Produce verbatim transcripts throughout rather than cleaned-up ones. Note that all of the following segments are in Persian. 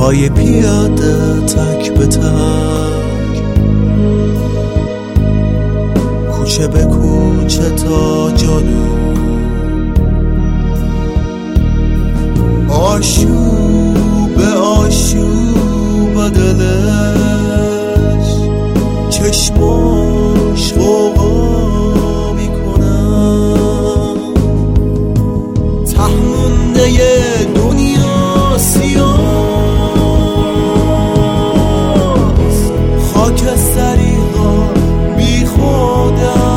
پای پیاده تک به تک، کوچه به کوچه تا جنوب، آشوب آشوب دلش، چشماش غوغا میکنم، ته مونده دنیا سیاست، خاکستری ها بی خودم.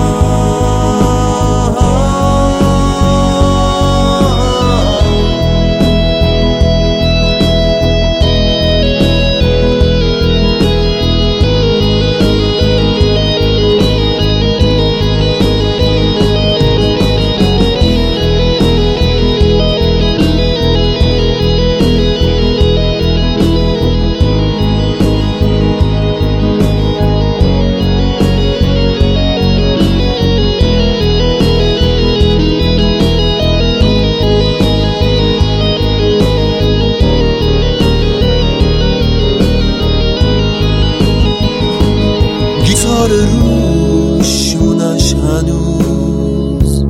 گیتار روشونش هنوز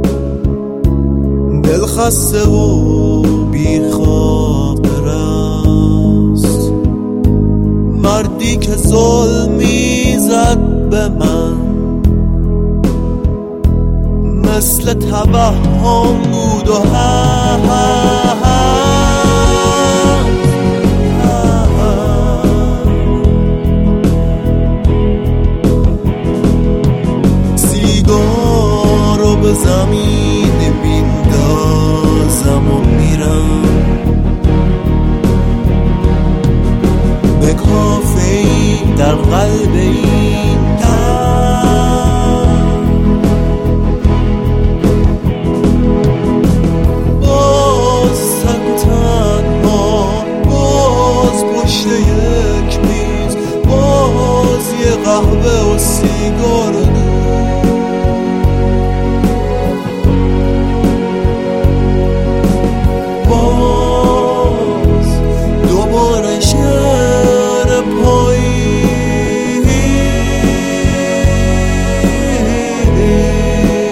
دل خسته و بی خاطر است، مردی که ظلمی زد به من، مثل توهم بود و هست. به زمین بیندازم و میرم، به کافه‌ای در قلب این دم، باز تک و تنها، باز پشت یک میز، باز یه قهوه و سیگار دو،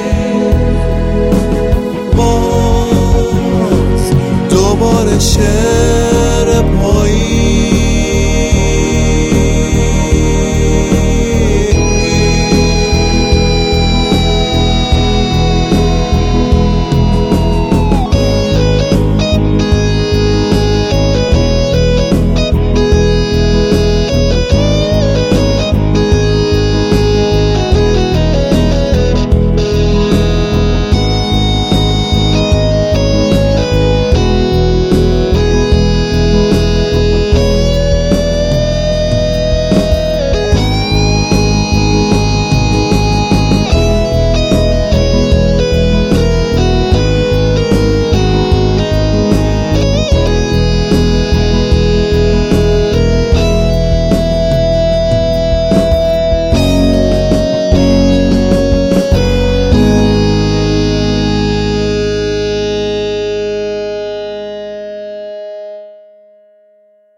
share